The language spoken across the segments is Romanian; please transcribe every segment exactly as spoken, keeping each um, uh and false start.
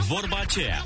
Vorba aceea.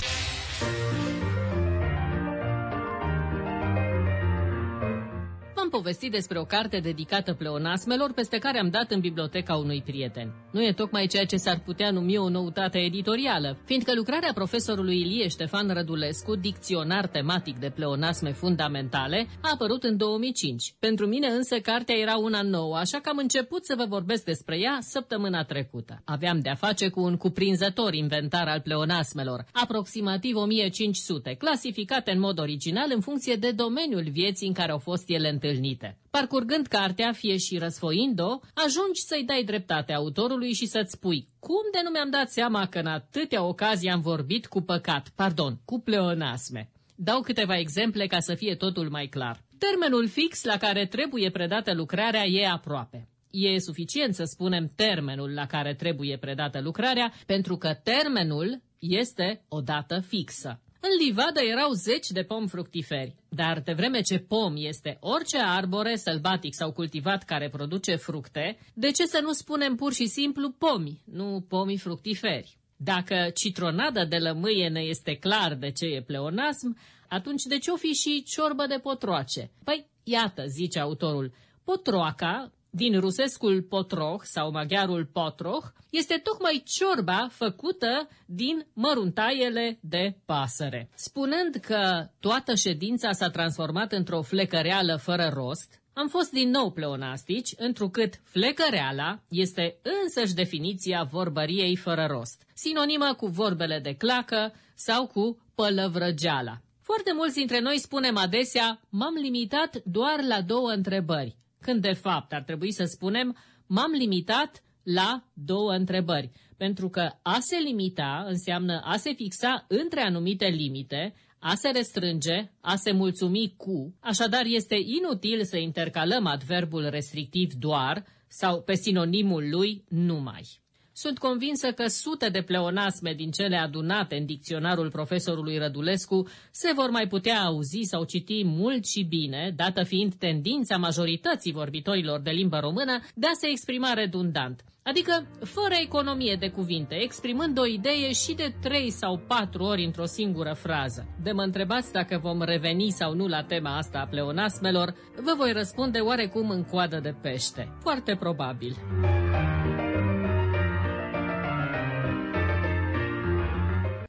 V-am povestit despre o carte dedicată pleonasmelor peste care am dat în biblioteca unui prieten. Nu e tocmai ceea ce s-ar putea numi o noutate editorială, fiindcă lucrarea profesorului Ilie Ștefan Rădulescu, dicționar tematic de pleonasme fundamentale, a apărut în două mii cinci. Pentru mine însă cartea era una nouă, așa că am început să vă vorbesc despre ea săptămâna trecută. Aveam de-a face cu un cuprinzător inventar al pleonasmelor, aproximativ o mie cinci sute, clasificate în mod original în funcție de domeniul vieții în care au fost ele întâlnite. Parcurgând cartea, fie și răsfoind-o, ajungi să-i dai dreptate autorului și să-ți spui: cum de nu mi-am dat seama că în atâtea ocazii am vorbit cu păcat, pardon, cu pleonasme. Dau câteva exemple ca să fie totul mai clar. Termenul fix la care trebuie predată lucrarea e aproape. E suficient să spunem termenul la care trebuie predată lucrarea, pentru că termenul este o dată fixă. În livadă erau zeci de pomi fructiferi, dar de vreme ce pom este orice arbore, sălbatic sau cultivat care produce fructe, de ce să nu spunem pur și simplu pomi, nu pomii fructiferi? Dacă citronada de lămâie ne este clar de ce e pleonasm, atunci de ce o fi și ciorbă de potroace? Păi, iată, zice autorul, potroaca, din rusescul potroh sau maghiarul potroh, este tocmai ciorba făcută din măruntaiele de pasăre. Spunând că toată ședința s-a transformat într-o flecăreală fără rost, am fost din nou pleonastici, întrucât flecăreala este însăși definiția vorbăriei fără rost, sinonimă cu vorbele de clacă sau cu pălăvrăgeala. Foarte mulți dintre noi spunem adesea: m-am limitat doar la două întrebări, când de fapt ar trebui să spunem: m-am limitat la două întrebări, pentru că a se limita înseamnă a se fixa între anumite limite, a se restrânge, a se mulțumi cu, așadar este inutil să intercalăm adverbul restrictiv doar sau pe sinonimul lui numai. Sunt convinsă că sute de pleonasme din cele adunate în dicționarul profesorului Rădulescu se vor mai putea auzi sau citi mult și bine, dată fiind tendința majorității vorbitorilor de limbă română de a se exprima redundant, adică fără economie de cuvinte, exprimând o idee și de trei sau patru ori într-o singură frază. De mă întrebați dacă vom reveni sau nu la tema asta a pleonasmelor, vă voi răspunde oarecum în coadă de pește. Foarte probabil.